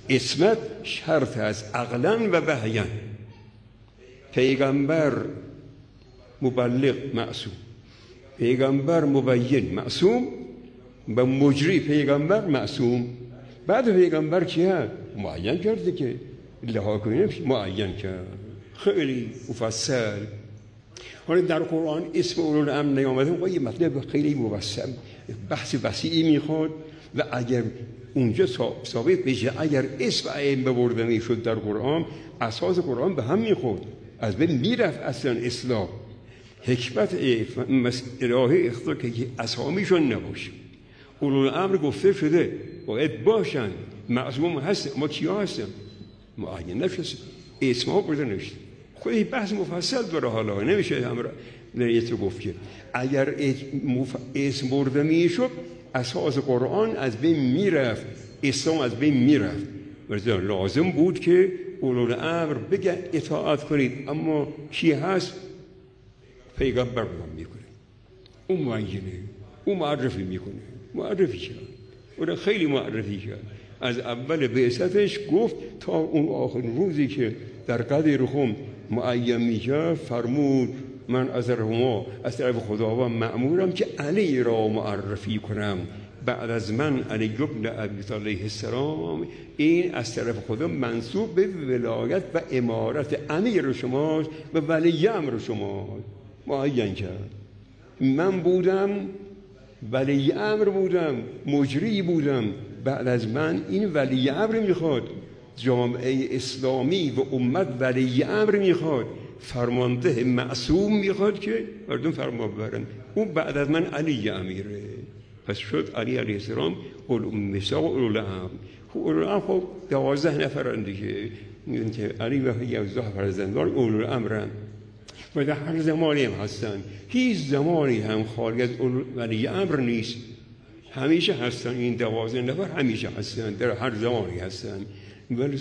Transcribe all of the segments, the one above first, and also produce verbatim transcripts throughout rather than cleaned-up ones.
اسمت شرط است عقلا و وحیا. پیغمبر مبلغ معصوم، پیغمبر مبین معصوم و مجری پیغمبر معصوم. بعد پیغمبر چیه؟ معین کرده که لها کنیم معین کرد، خیلی مفصل. حالا در قرآن اسم اولو الامر نیامده، با یه مطلب خیلی موسع بحث وسیعی میخواد و اگر اونجا ثابت بشه اگر اسم ائمه برده میشد در قرآن، اساس قرآن به هم میخورد، از بین میرفت اصلا اسلام. حکمت الهی اختار که اسامیشون نباشه. اولو الامر گفته شده باید باشن، معصوم هست، ما کیا هستن؟ معین نشست، اسم ها برده نشد. خیلی بحث مفصل داره، حالا نمیشه هم نریت رو گفت که اگر اسم برده میشد اساس قرآن از بین میرفت، اسلام از بین میرفت. لازم بود که اولو الامر بگه اطاعت کنید، اما کی هست؟ پیغمبر بیان میکنه، اون معینه، اون معرفی میکنه، معرفی کرد، اون خیلی معرفی کرد. از اول بعثتش گفت تا اون آخر روزی که در قدر خم معین میکرد فرمود من از رحما از طرف خداوند مأمورم که علی را معرفی کنم. بعد از من علی ابن ابی طالب علیه السلام، این از طرف خدا منصوب به ولایت و امارت امیر شماست و ولی امر شماست. معین کرد من بودم، ولی امر بودم، مجری بودم. بعد از من این ولی امر میخواد، جامعه اسلامی و امت ولی امر میخواد، فرمانده معصوم میخواد که مردم فرمان ببرن. اون بعد از من علی امیره. پس شد علی علیه السلام اولو میثاق اولو الامر. اولو الامر خب دوازده نفرن دیگه، علی و یازده فرزندان اولو الامرن و در هر زمانی هم هستن. هیچ زمانی هم خارج از ولی امر نیست، همیشه هستن. این دوازده نفر همیشه هستن، در هر زمانی هستن. ولی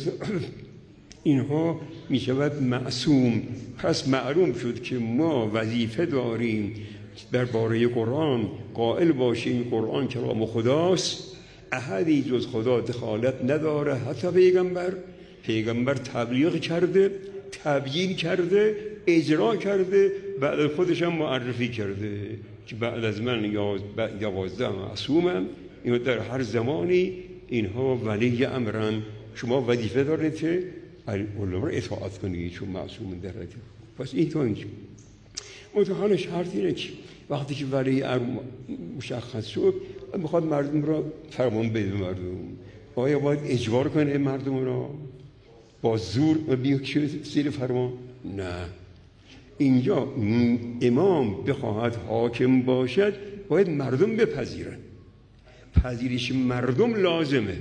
اینها می شود معصوم. پس معلوم شد که ما وظیفه داریم درباره قرآن قائل باشیم قرآن کلام خداست، احدی جز خدا دخالت نداره. حتی پیغمبر پیغمبر تبلیغ کرده، تبیین کرده، اجرا کرده، بعد خودش هم معرفی کرده که بعد از من یازده معصومم. اینها در هر زمانی اینها ولی امرن. شما وظیفه دارید که علما را اطاعت کنید چون معصوم در رده. پس این تا اینجا. متحال شرط اینه که وقتی که ولی امر مشخص شد میخواد مردم را فرمان بده. مردم آیا باید اجبار کنه مردم را با زور و بیاکشه زیر فرمان؟ نه. اینجا امام بخواهد حاکم باشد باید مردم بپذیرن، پذیرش مردم لازمه.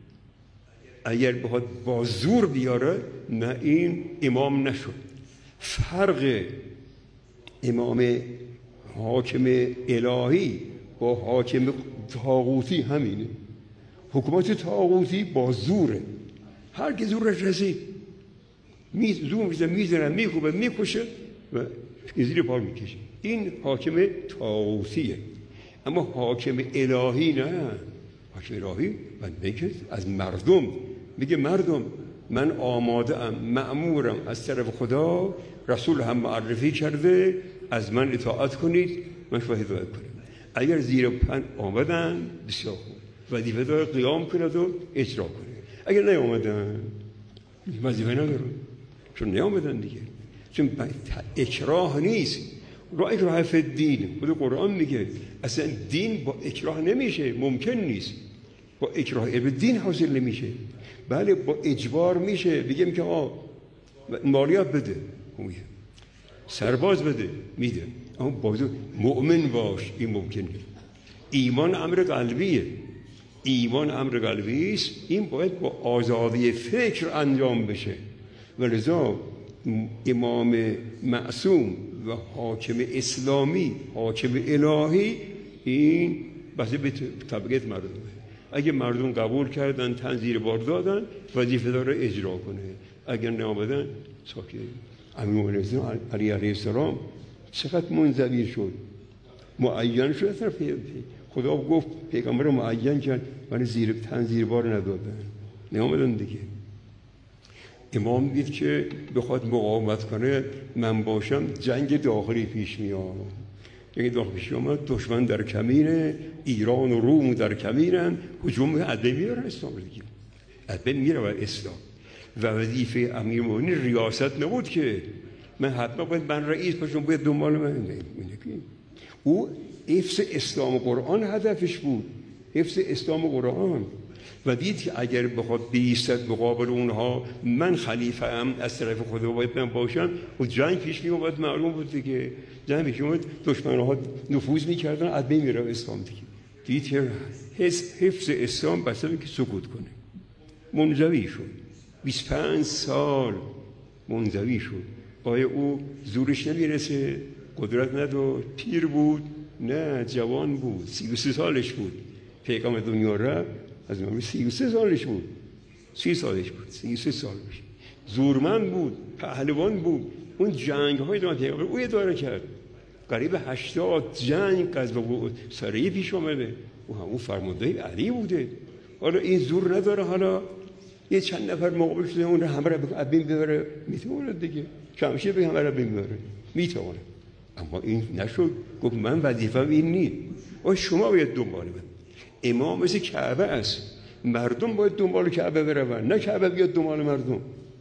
اگر بخواد با زور بیاره نه، این امام نشد. فرق امام حاکم الهی با حاکم طاغوتی همینه. حکومت طاغوتی با زوره، هر کی زورش رسید می زور میزنه، میزنه، میکوبه، میکشه و زیر پا میکشه. این حاکم طاغوتیه. اما حاکم الهی نه. حاکم الهی من میگه از مردم، میگه مردم من آماده ام، مأمورم از طرف خدا، رسول هم معرفی کرده، از من اطاعت کنید، من شما هدایت کنم. اگر زیر پن آمدن بسیار خوب، وظیفه داره قیام کند و اجرا کنه. اگر نیامدن وظیفه نداره، چون نیامدن دیگه. چون اکراه نیست، را اکراه فی الدین. خود قرآن میگه اصلا دین با اکراه نمیشه، ممکن نیست. با اکراه به دین حاصل نمیشه. بله با اجبار میشه. بگیم که آه مالیات بده، میگه سرباز بده، میده. اما بازو مؤمن باش، این ممکنه. ایمان امر قلبیه. ایمان امر قلبی است. این باید با آزادی فکر انجام بشه. ولذا امام معصوم و حاکم اسلامی، حاکم الهی، این بحث به طبیعت مردمه. اگه مردم قبول کردن، تنزیر بار دادن، وظیفه داره اجرا کنه. اگر نآمدن ساکت. امیر علی علیه السلام چقدر منزوی شد، معین شد. خدا گفت پیغمبر معین کرد ولی زیر تنزیر بار ندادن. نیامدن دیگه. امام دید که بخواد مقاومت کنه من باشم جنگ داخلی پیش میاد. جنگ داخلی پیش میاد، دشمن در کمینه، ایران و روم در کمینن، هجوم ادبه میاره اسلام دیگه. ادبه میره و اسلام و وظیفه امیرالمومنین ریاست نبود که من حتما باید من رئیس باشم باید دنبال من. او حفظ اسلام و قرآن هدفش بود، حفظ اسلام و قرآن. و دید که اگر بخواد بیستد مقابل اونها من خلیفه ام از طرف خدا باید من باشم و جنگ پیش می اومد. معلوم بود دیگه جنگ پیش می اومد، دشمنها نفوذ میکردن، ادبه میره اسلام دیگه. دید که حفظ اسلام بسیاری که سکوت کنه. منزوی شد، بیست و پنج سال منزوی شد. آیا او زورش نمیرسه؟ قدرت نداشت، پیر بود؟ نه، جوان بود، سی و سه سالش بود پیغام دنیا رفت. از نام سی و سه سالش بود، سی سالش بود، سی و سه سالش. زورمند بود، پهلوان بود. اون جنگ های دو پیغمبر او اداره کرد. قریب هشتاد جنگ غزو و سریه پیش آمده. او همون فرمانده علی بوده. حالا این زور نداره، حالا یه چند نفر مقابل شده اون همه را بین ببره، میتونه دیگه شمشیر به همه را بین ببره، میتونه. اما این نشد، گفت من وظیفه‌م این نیست، و شما باید دنبال من. امام مثل کعبه است، مردم باید دنبال کعبه برون، نه کعبه بیاد دنبال مردم.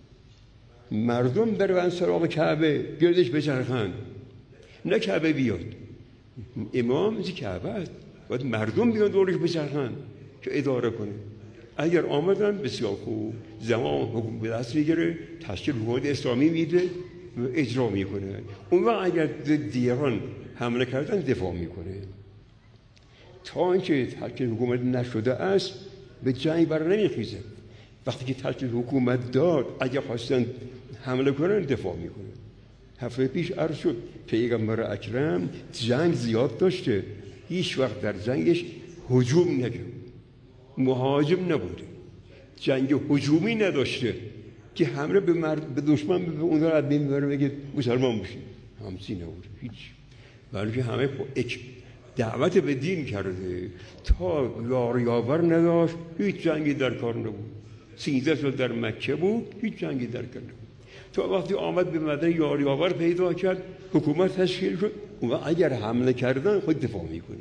مردم برون سراغ کعبه، گردش بچرخن، نه کعبه بیاد. امام مثل کعبه است، باید مردم بیاد دورش بچرخن که اداره کنه. اگر آمدن بسیار خوب، زمان حکم به دست میگیره، تشکیل حکومت اسلامی میده و اجرا میکنه. اون وقت اگر دیگران حمله کردن دفاع میکنه. تا اینکه تشکیل حکومت نشده است به جنگ بر نمیخیزه. وقتی که تشکیل حکومت داد اگر خواستن حمله کنن دفاع میکنه. هفته پیش عرض شد پیغمبر اکرم جنگ زیاد داشته، هیچ وقت در جنگش هجوم نکرد، مهاجم نبوده، جنگ هجومی نداشته که حمله به مرد به دشمن به اون را بین ببره بگه مسلمان بشید. همچین نبوده هیچ. بلکه همه دعوت به دین کرده. تا یار یاور نداشت هیچ جنگی در کار نبود. سیزده سال در مکه بود، هیچ جنگی در کار نبود. تا وقتی آمد به مدینه یار یاور پیدا کرد، حکومت تشکیل شد. اون اگر حمله کردن خود دفاع میکنه.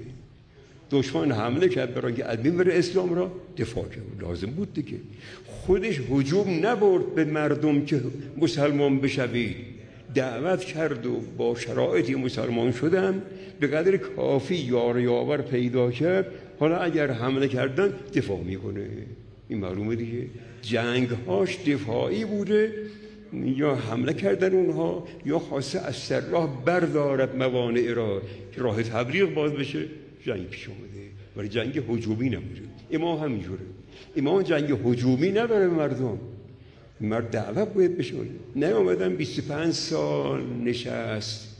دشمن حمله کرد برای که ادبین بره اسلام را دفاع کرد، لازم بود دیگه. خودش هجوم نبرد به مردم که مسلمان بشوید، دعوت کرد و با شرایطی مسلمان شدن، به قدر کافی یار یاور پیدا کرد. حالا اگر حمله کردن دفاع میکنه. این معلومه دیگه. جنگ هاش دفاعی بوده، یا حمله کردن اونها، یا خواسته از سر راه بردارد موانع را که راه تبلیغ باز بشه. جنگ پیش اومده، ولی جنگ هجومی نبوده. امام همینجوره. امام جنگ هجومی نداره مردم. مرد دعوت باید بشه. نیامدن بیست و پنج سال نشست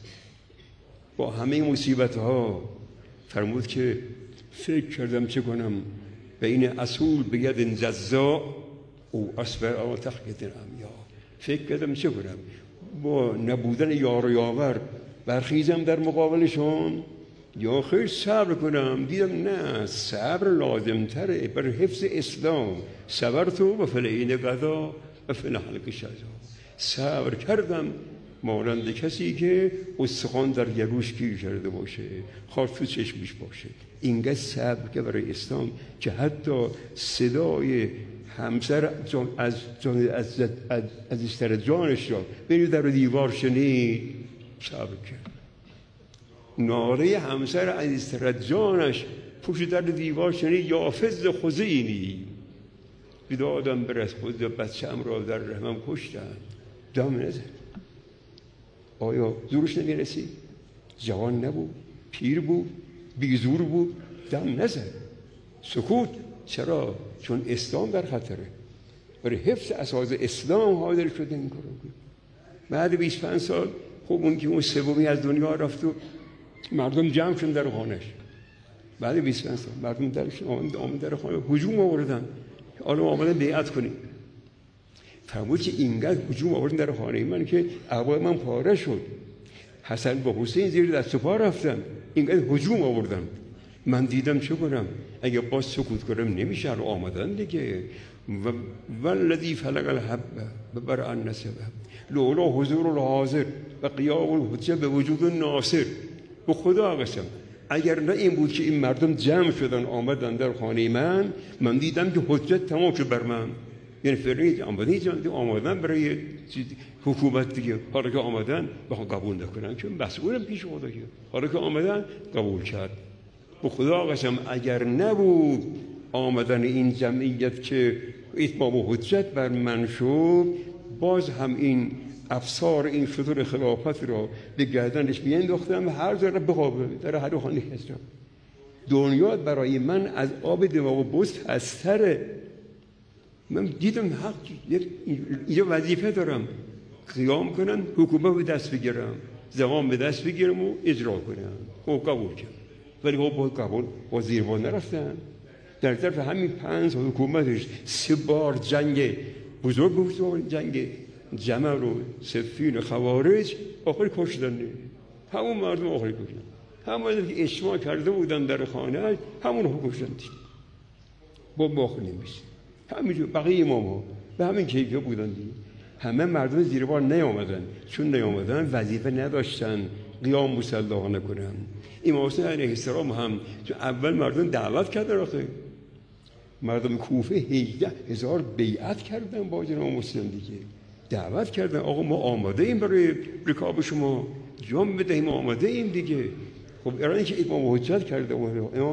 با همه مصیبت ها. فرمود که فکر کردم چه کنم بین اصول بگد جزا او اصبر او تخیت امیا. فکر کردم چه کنم با نبودن یار و یاور برخیزم در مقابلشون یا خیر صبر کنم. دیدم نه، صبر لازم تره بر حفظ اسلام. صبرت و فلعین قضا و فنحلق شجا. صبر کردم مانند کسی که استخوان در گلوش گیر کرده باشه، خاک تو چشمش باشه. اینقدر صبر که برای اسلام که حتی صدای همسر جان از جان از از از سر جانش را بین در دیوار شنید، صبر کرد. ناله همسر از سر جانش پشت در دیوار شنید، یا فز خزینی بدادم برس خود بچه‌ام را در رحمم کشتن. دم نزد. آیا زورش نمیرسید؟ جوان نبود، پیر بود، بیزور بود، دم نزد. سکوت. چرا؟ چون اسلام در خطره. برای حفظ اساس اسلام حاضر شده این کارو کرد. بعد بیست و پنج سال خب اون که اون سومی از دنیا رفت و مردم جمع شدن در خانه‌اش. بعد بیست و پنج سال مردم درش آمد در خانه، هجوم آوردن. حالا آمدن بیعت کنیم. فرمود که اینقدر هجوم آوردن در خانه من که اعضای من پاره شد. حسن با حسین زیر دست و پا رفتن، اینقدر هجوم آوردن. من دیدم چه کنم؟ اگه باز سکوت کنم نمیشه، رو آمدن دیگه. و والذی فلق الحب ببرأ النسب لولا حضور الحاضر و قیام الحجه به وجود ناصر. به خدا قسم اگر نه این بود که این مردم جمع شدن آمدن در خانه من، من دیدم که حجت تمام شد بر من. یعنی فرید آمدن جمع آمدن برای حکومت دیگه، حالا که آمدن بخوام قبول نکنم که مسئولم پیش خدا، که حالا که آمدن قبول کرد. به خدا قسم اگر نبود آمدن این جمعیت که اتمام و حجت بر من شد، باز هم این افسار این شطور خلافت را به گردنش میانداختم، هر جا را بخوابه در هر خانه کس را. دنیا برای من از آب دماغ بست هستره. من دیدم حق اینجا وظیفه دارم، قیام کنم، حکومت به دست بگیرم، زمان به دست بگیرم و اجرا کنم. خب قبول کرد، ولی خب با قبول با زیربان نرفتن. در طرف همین پنج حکومتش سه بار جنگ بزرگ بود، جنگ جمل و صفین و خوارج، آخری کشتن. همون مردم آخری کشتن، همون که اجماع کرده بودن در خانه همون رو کشتن. با باخ نمیشه. همینجور بقیه امام ها به همین کیفیت بودن دیگه. همه مردم زیر بار نیامدن، چون نیامدن وظیفه نداشتن قیام مسلحانه کنن. امام حسین علیه السلام هم چون اول مردم دعوت کردن، آخه مردم کوفه هجده هزار بیعت کردن با جناب مسلم دیگه، دعوت کردن آقا ما آماده ایم برای رکاب شما، جام بدهیم، ما آماده ایم دیگه. خب ایرانی که امام حجت کرده امام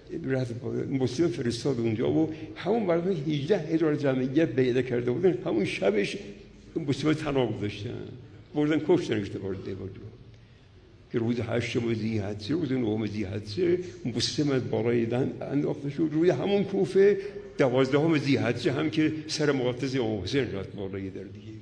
مسلم فرستاد اونجا و همون مردم هجده هزار جمعیت بیعت کرده بودن، همون شبش مسلم تناب داشتن، بردن کشتنش دوباره دیوار که روز هشتم ذی‌حجه، روز نهم ذی‌حجه مسلم از بالای دن انداخته شد روی همون کوفه. دوازدهم ذی‌حجه هم که سر مقدس امام حسین رفت بالای در دیگه،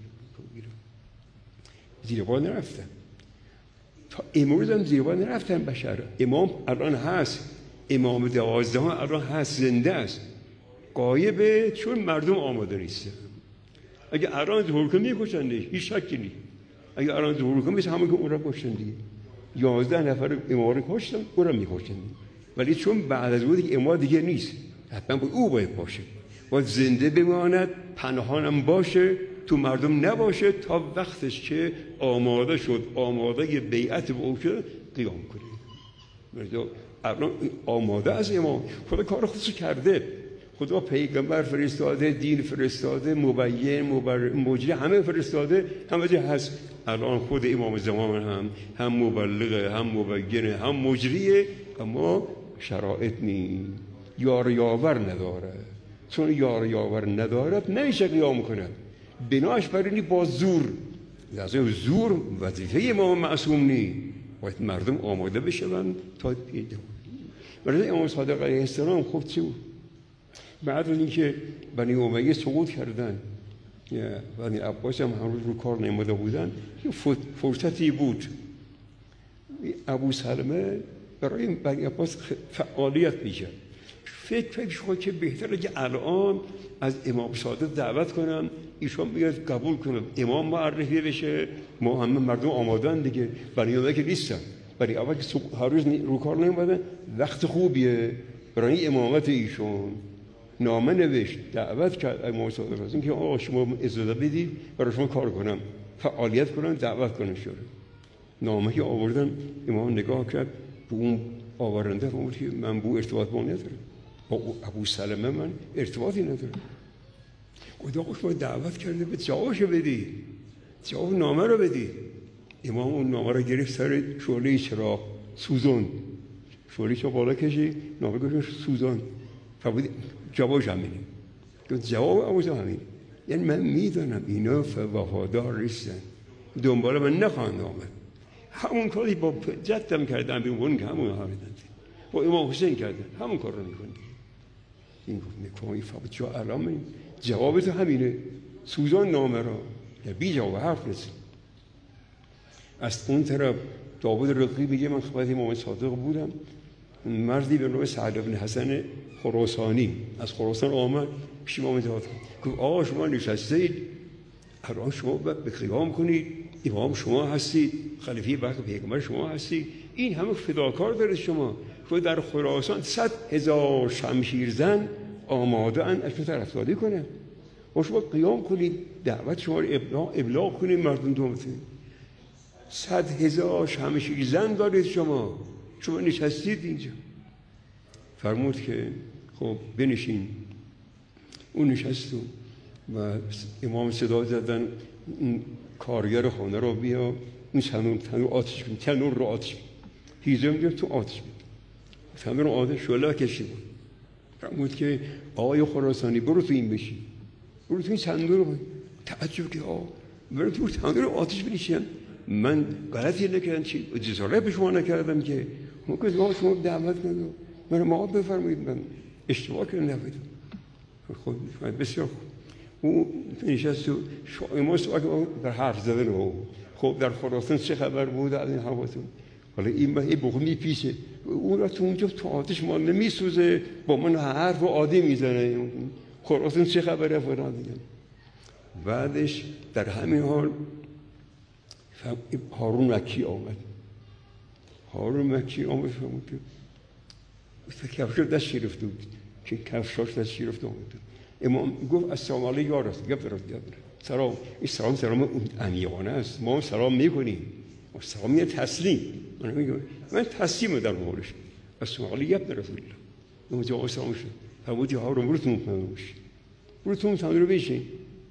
زیر بار نرفتن. تا امروز هم زیر بار نرفتن بشر. امام الان هست، امام دوازدهم الان هست، زنده است، غایبه چون مردم آماده نیستن. اگه الان ظهور کنه میکشنش، هیچ شکی نیست. اگه الان ظهور کنه مثل همون که اون را کشتن دیگه، یازده نفر امام رو کشتن، اون را میکشتن. ولی چون بعد از اون امام دیگه نیست، حتما باید او باید باشه، باید زنده بماند، پنهانم باشه، تو مردم نباشه، تا وقتش که آماده شد، آماده بیعت به او شد، قیام کنه. الان آماده از امام. خدا کار خودش کرده، خدا پیغمبر فرستاده، دین فرستاده، مبین، مجری همه فرستاده، همه جا هست. الان خود امام زمان هم هم مبلغه، هم مبینه، هم مجریه، اما شرایط نی، یار یاور نداره. چون یار یاور ندارد نمیشه قیام کنه. بناش برای با زور، لازم زور وظیفه امام معصوم نی، باید مردم آماده بشون تا پیدا. برای امام صادق علیه السلام خب چه بود؟ بعد از اینکه بنی امیه سقوط کردن، بنی عباس هم هنوز رو کار نموده بودن، یه فرصتی بود ابو سلمه برای بنی عباس فعالیت میکرد. فکر فکر شد که بهتره که الان از امام صادق دعوت کنم، ایشون بیاد قبول کنم، امام معرفی بشه، ما همه مردم آمادن دیگه. بنی امیه که نیستن، بنی اول که هر روز رو کار نمیدن، وقت خوبیه برای امامت ایشون. نامه نوشت، دعوت کرد امام صادق از اینکه آقا شما اجازه بدید برای شما کار کنم، فعالیت کنم، دعوت کنم شده. نامه که آوردن، امام نگاه کرد به اون آورنده، فرمود که من با ارتباط با ندارم، با ابو سلمه من ارتباطی ندارم. گفت آقا شما دعوت کرده به جوابشو بدی، جواب نامه رو بدی. امام اون نامه رو گرفت، سر شعله چراغ سوزون، شعله چراغ بالا کشید، نامه گرفت سوزون، فرمود جوابش همینه. جواب ابو سلمه همینه. یعنی من میدونم اینا وفادار نیستن، دنبال من نخواهند آمد. همون کاری با جدم کردن، بیمون که همون ها میدن، با امام حسین کردن، همون کار رو میکنن. این گفت میکنی فقط جا علامه، جوابت همینه، سوزان نامه را، یا بی جواب حرف نیست. از اون طرف داود رقی میگه من خدمت امام صادق بودم، مردی به نام سعد بن حسن خراسانی از خراسان آمد پیش امام داد، گفت آقا شما نشستید، الان شما به قیام کنید، امام شما هستید، خلیفه بعد پیغمبر شما هستید، این همه فداکار داره شما، تو در خراسان صد هزار شمشیرزن آماده اند از تو طرفداری کنه و شما قیام کنید دعوت شما رو ابلاغ, ابلاغ کنید مردم دومتون. صد هزار شمشیرزن دارید شما شما نشستید اینجا. فرمود که خب بنشین. اون نشست و امام صدا زدن این کارگر خانه رو بیا این تنور تنور آتش کن تنور رو آتش کن هیزه میگه تو آتش کن تنور رو آتش شعله کشید. فرمود که آقای خراسانی برو تو این بشی برو تو این تنور رو تعجب که آقا برو تو تنور آتش بنشین من غلطی نکردم چی جسارت به شما نکردم که ممکن ما شما دعوت کنم من ما بفرمایید من اشتباه کردم نبودم. خب بسیار خوب. او نشست و امام سوال در حرف زدن او خب در خراسان چه خبر بود از این حواسون حالا این این بخون میپیشه اون را تو اونجا تو آتش ما نمیسوزه با من حرف و عادی میزنه خراسان چه خبره فلان دیگه. بعدش در همین حال هارون مکی آمد. هارون مکی آمد فهمید که کفش دست گرفته بود که کفشاش دست گرفته بود. امام گفت السلام علیکم یا رسول گفت سلام. این سلام سلام عمیقانه است ما سلام میکنیم سلام یه تسلیم من میگم من تسلیم در مورش السلام علیکم یا رسول الله اون جواب سلام شد. فرمود هارون برو تو مش برو تو تنور بشین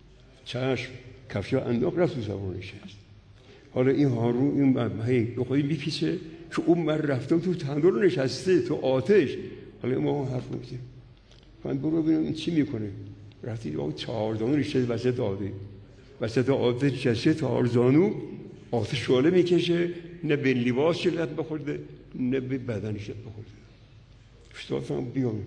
چشم کفشا انداخت رفت تو زبون نشست. حالا این هارون این هی بخواد میپیچه که اون من رفتم تو تنور نشسته تو آتش. حالا ما حرف میزنیم من برو ببینم چی میکنه. رفتی با چهار زانو نشسته وسط آتش وسط آتش نشسته چهار زانو آتش شعله میکشه نه به لباسش لط بخورده نه به بدنش لط بخورده. استاد فرمود بیام.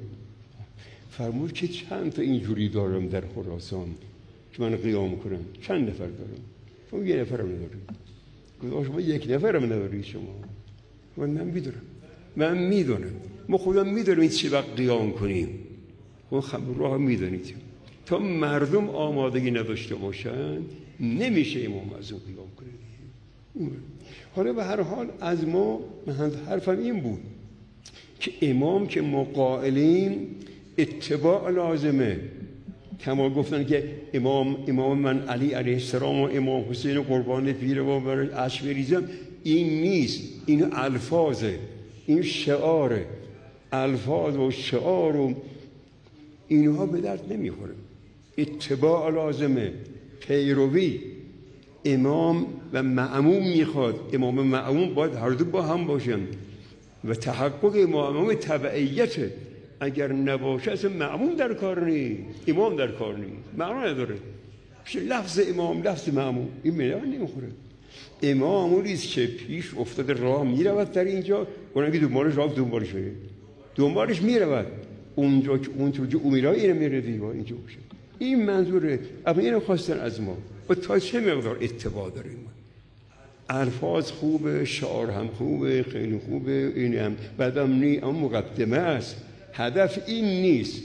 فرمود که چند تا اینجوری دارم در خراسان که من قیام کنم چند نفر دارم. شما یه نفرم نداری. گفتم شما یک نفرم نداری شما. من من میدونم من میدونم ما خودم میدونیم چه وقت قیام کنیم و خب راه میدونید تا مردم آمادگی نداشته باشن نمیشه امام از اون قیام کنه. حالا به هر حال از ما حرفم این بود که امام که ما قائلیم اتباع لازمه. کما گفتن که امام امام من علی علیه السلام و امام حسین قربان پیر و برای اشک بریزم این نیست. این الفاظه این شعاره الفاظ و شعار و اینها به درد نمیخوره. اتباع لازمه پیروی امام و مأموم میخواد. امام و مأموم باید هر دو با هم باشن و تحقق امام تبعیت اگر نباشه اصلا مأموم در کار نیست امام در کار نیست معنا نداره. لفظ امام لفظ مأموم این میان نمیخوره. امام اونیست که پیش افتاده راه میرود در اینجا اون که دنبالش راه دنبالش میره دنبالش میرود اونجا که اونطور که امیرای اینو میره دیگه اینجا باشه. این منظوره. اما اینو خواستن از ما و تا چه مقدار اتباع داریم. الفاظ خوبه شعار هم خوبه خیلی خوبه این هم بعدم نی اما مقدمه است. هدف این نیست.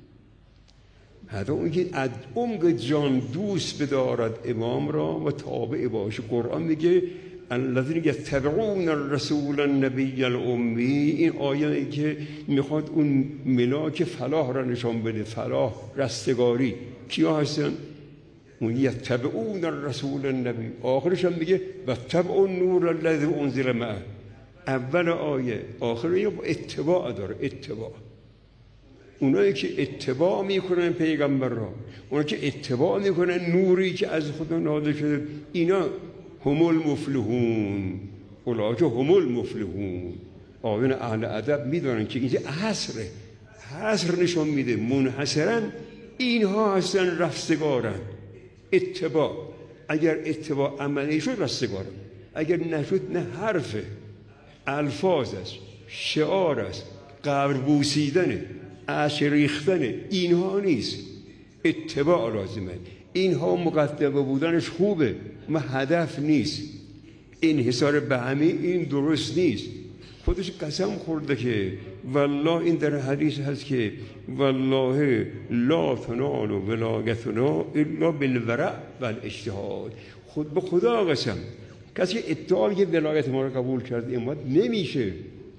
هدف اون که از عمق جان دوست بدارد امام را و تابع باشه. قرآن میگه الذین یتبعون الرسول النبی الامی. این آیه که میخواد اون ملاک فلاح را نشان بده. فلاح رستگاری کیا هستن؟ اون یتبعون الرسول النبی. آخرش هم میگه و تبع النور الذی انزل معه. اول آیه آخر آیه اتباع داره. اتباع اونایی که اتباع میکنن پیغمبر را اونایی که اتباع میکنن نوری که از خدا نازل شده اینا هم المفلحون. اولئک هم المفلحون. آیین اهل ادب میدونن که اینجا حصره حصر نشون میده منحصرا اینها هستن رستگارن. اتباع اگر اتباع عملی شد رستگارن اگر نشد نه حرفه الفاظ است شعار است قبر بوسیدنه اشک ریختنه اینها نیست. اتباع لازمه. اینها مقدمه بودنش خوبه ما هدف نیست. انحصار به همه این درست نیست. خودش قسم خورده که والله این در حدیث هست که والله لا تنال ولایتنا الا بالورع والاجتهاد. خود به خدا قسم کسی ادعای ولایت ما رو قبول کرد امت نمیشه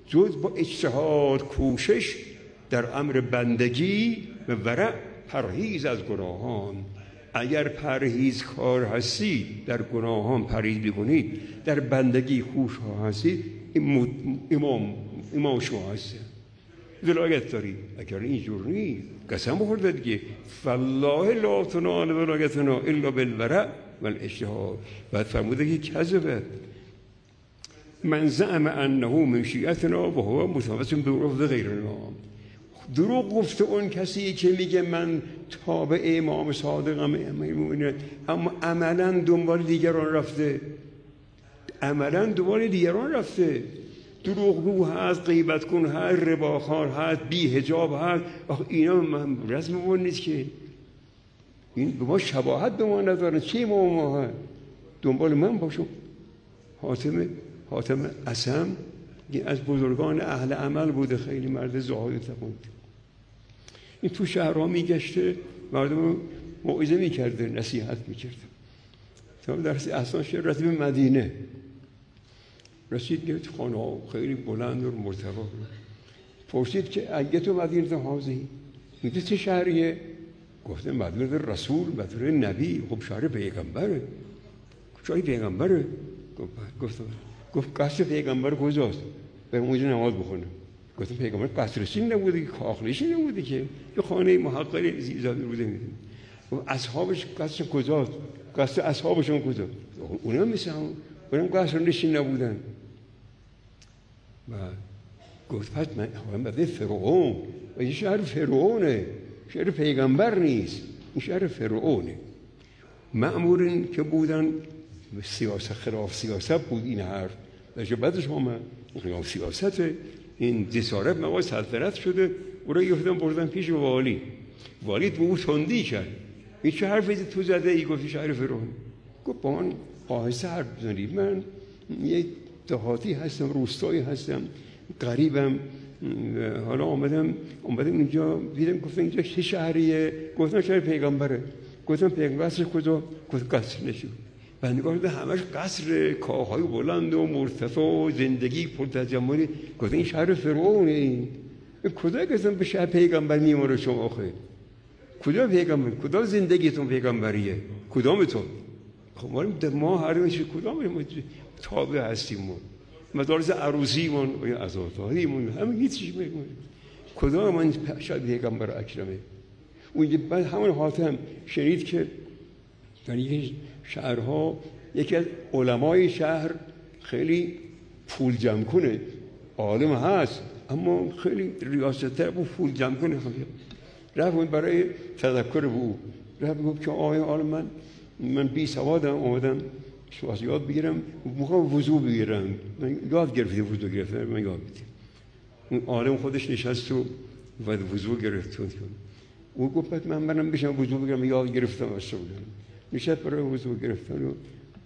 جز با اجتهاد کوشش در امر بندگی و ورع پرهیز از گناهان. اگر پرهیزکار هستید در گناهان پرهیز بکنید، در بندگی خوش‌ها هستید، امام امام شما هستید، ولایت دارید. اگر اینجور نیست قسم بخورده دیگه فالله لا تنال ولایتنا الا بالورع والاجتهاد. بعد فرموده که کذبه من زعم انه من شیعتنا و هو متوسط برفض غیرنا. دروغ گفته اون کسی که میگه من تابع امام صادقم، اما عملا دنبال دیگران رفته، عملا دنبال دیگران رفته. دروغگو هست، غیبت کن هست، رباخوار هست، بی حجاب هست. آخه اینا من رسم اون نیست که، این به ما شباهت به ما ندارن. چی ما ما هست دنبال من باشم؟ حاتم حاتم اسم از بزرگان اهل عمل بوده، خیلی مرد زاهد تقوی. این تو شهرها میگشته، مردم موعظه میکرده، نصیحت میکرده. تا در احسان شهر رسید به مدینه، رسید که خانه ها خیلی بلند و مرتفع. پرسید که اگه تو مدینه حاضی میگه چه شهریه؟ گفته مدینه رسول، مدینه نبی. خب شهر پیغمبره، شهر پیغمبره. گفت گفت قصر پیغمبر کجاست؟ برم اونجا نماز بخونه. گفتم پیغمبر قصرشی نبوده که، کاخلشی نبوده که، یه خانه محقر زیزاده بوده. میدونی اصحابش قصر کجاست؟ قصر اصحابشون کجاست؟ اونا مثل هم اونم قصر نشین نبودن. و گفت پس من همه فرعون و این شهر فرعونه، شهر پیغمبر نیست، این شهر فرعونه. مأمورین که بودن سیاست، خلاف سیاست بود این حرف. درجه بعدش آمد خلاف سیاست، این جسارت مواد سلطنت شده. او را گفتن بردن پیش والی. والی به او تندی کرد. این چه حرفی تو زده ای؟ گفتی شهر فرعون. گفت با من آهسته حرف بزنید، من یک دهاتی هستم، روستایی هستم، غریبم. حالا آمدم آمدم اینجا دیدم، گفتم اینجا چه شهریه؟ گفتم شهر پیغمبره. گفتم پیغمبر کجا؟ گفت قصر نشو. و نگاه به همش قصر، کاخهای بلند و مرتفع و زندگی پرتجملی. گفت این شهر فرعونه. این کجا گفتم به شهر پیغمبر میمونه شما؟ آخه کجا پیغمبر؟ کدام زندگیتون پیغمبریه؟ کدامتون؟ خب ما هر میشه کدام تابع هستیم؟ ما مدارس عروسیمون و عزاداریمون همه هیچ میگم کدام من شاید پیغمبر اکرمه. اون بعد همون حاتم شنید که در یک شهرها یکی از علمای شهر خیلی پول جمع کنه، عالم هست اما خیلی ریاست‌طلب و پول جمع کنه. رفت برای تذکر به او، رفت گفت که آقای عالم من من بی سوادم، اومدم شواز یاد بگیرم، میخوام وضو بگیرم. من یاد گرفته وضو گرفتم، من یاد بدم. اون عالم خودش نشست و بعد وضو گرفت. او گفت من منم بشم وضو بگیرم، یاد گرفتم اصلا. نشست برای وضو گرفتن و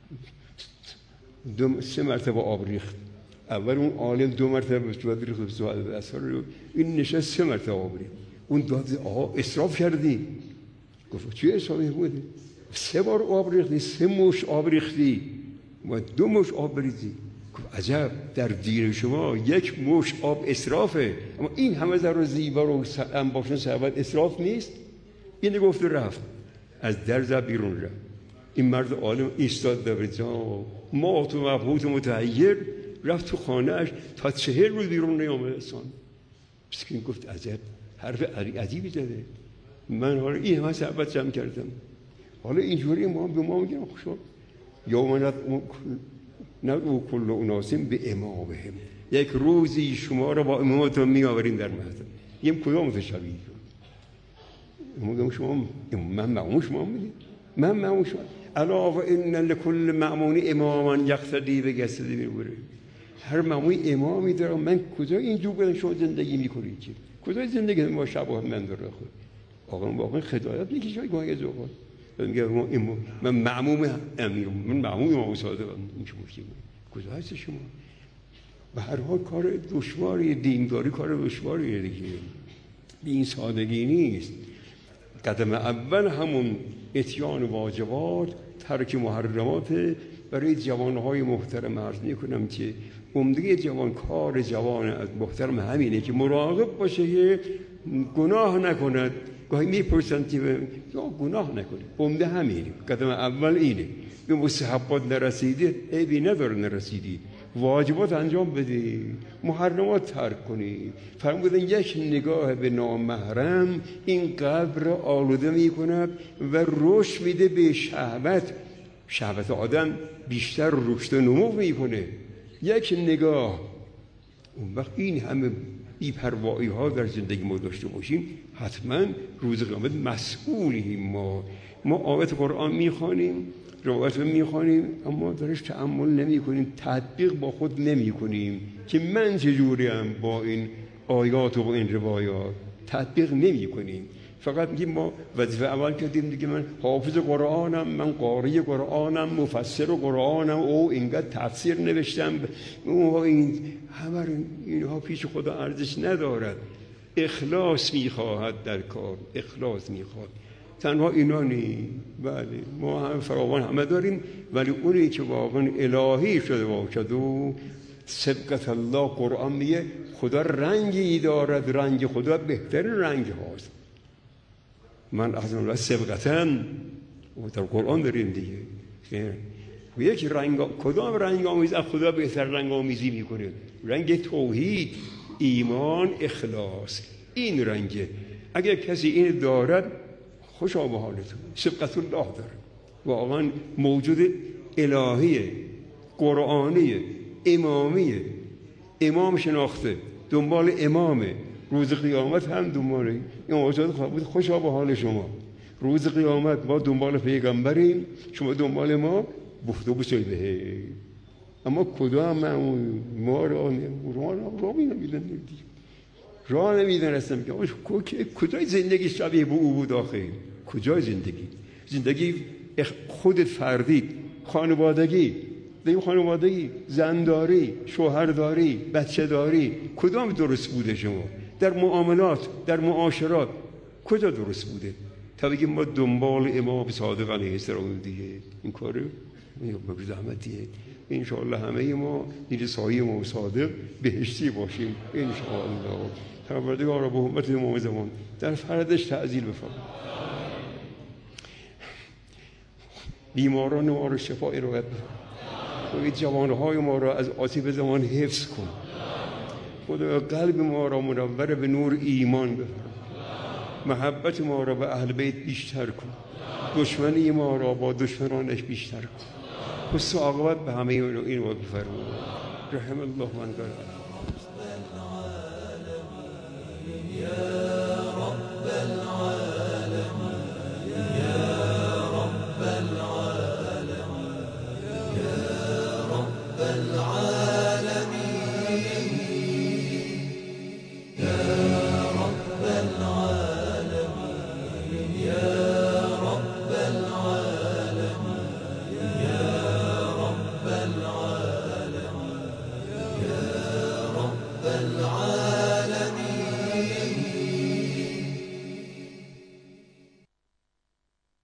دو سه مرتبه آب ریخت. اول اون عالم دو مرتبه وضو ریخت، وضو اثر رو این نشست سه مرتبه آب ریخت. اون داد آها اسراف کردی. گفت چی اسرافی بودی؟ سه بار آب ریختی، سه مش آب ریختی و دو مش آب بریزی. گفت عجب، در دین شما یک مش آب اسرافه، اما این همه در زیبا رو انباشتن صحبت اسراف نیست. این گفت رفت از در زد بیرون رفت. این مرد عالم ایستاد در جا ما تو مبهوت متحیر، رفت تو خانهش تا چهل روز بیرون نیامد انسان. مسکین گفت عجب حرف عجیبی زده. من حالا این همه صحبت جمع کردم، حالا اینجوری ما به ما میگن خوشا یا منت ندعو کل اناسیم به امامهم، یک روزی شما رو با امامتون میآوریم در مهد. یه کدام تشبیه میگم شما من معموم شما میدید، من معموم شما الا و ان لكل معمون اماما یقتدی بجسدی میبره. هر معمومی امامی داره. من کجا اینجور بدم شما زندگی میکنید؟ که کجا زندگی ما شباهت من داره؟ خود آقا واقعا خدایت میکشه گاهی از اوقات. میگه من معموم امیر، من معموم امام صادقم. این چه مشکلی؟ کجا هست شما؟ به هر حال کار دشواری دینداری، کار دشواریه دیگه، به این سادگی نیست. قدم اول همون اتیان واجبات، ترک محرمات. برای جوانهای محترم عرض میکنم که عمده جوان کار جوان از محترم همینه که مراقب باشه که گناه نکند. گاهی میپرسن که گناه نکنه، عمده همینه، قدم اول اینه. به مستحبات نرسیدی عیبی نداره، نرسیدی واجبات انجام بدی، محرمات ترک کنی. فرمودن یک نگاه به نامحرم این قلب را آلوده می کند و رشد میده به شهوت. شهوت آدم بیشتر رشد و نمو میکنه یک نگاه. اون وقت این همه بی‌پروایی ها در زندگی ما داشته باشیم، حتما روز قیامت مسئولیم. ما ما آیات قرآن میخوانیم، روایت میخوانیم، اما درش تأمل نمی کنیم، تطبیق با خود نمی کنیم که من چجوریم با این آیات و با این روایات. تطبیق نمی کنیم، فقط میگیم ما وظیفه اول کردیم دیگه، من حافظ قرآنم، من قاری قرآنم، مفسر قرآنم، او اینقدر تفسیر نوشتم، او این همه اینها پیش خدا ارزش ندارد. اخلاص میخواهد در کار، اخلاص میخواد. تنها اینا نی، بله ما هم فراوان همه داریم، ولی اونی که واقعا الهی شده باشد و سبقت الله، قرآن میگه خدا رنگی دارد، رنگ خدا بهترین رنگ هاست. من از الله سبقتاً در قرآن داریم دیگه. و یک رنگ، کدام رنگ آمیز از خدا بهتر رنگ آمیزی میکنه؟ رنگ توحید، ایمان، اخلاص. این رنگه. اگر کسی این دارد خوشا به حالتون، سبقت الله داره، واقعا موجود الهیه، قرآنیه، امامیه. امام شناخته، دنبال امامه، روز قیامت هم دنبال این آزاد خواهد بود. خوشا به حال شما. روز قیامت ما دنبال پیغمبریم، شما دنبال ما بفتو بسیده. اما کدام ما را راه نمیدن، راه نمیدن هستم که کجای زندگی شبیه به او بود آخه؟ کجای زندگی؟ زندگی خودت فردی، خانوادگی، دیگه خانوادگی، زنداری، شوهرداری، بچه داری، کدام درست بوده شما؟ در معاملات، در معاشرات کجا درست بوده؟ تا بگیم ما دنبال امام صادق علیه السلام دیگه. این کاره به زحمتیه. انشاءالله همه ما این سایه امام صادق بهشتی باشیم انشاءالله. پروردگار را به حرمت امام زمان در فردش تعظیم بفرما. بیماران ما را شفا ارائه بده. و جوانهای ما را از آسیب زمان حفظ کن. خدا قلب ما را منور به نور ایمان بفرما. محبت ما را به اهل بیت بیشتر کن. دشمنی ما را با دشمنانش بیشتر کن. حسن عاقبت به همه این رو بفرما. رحم الله من قال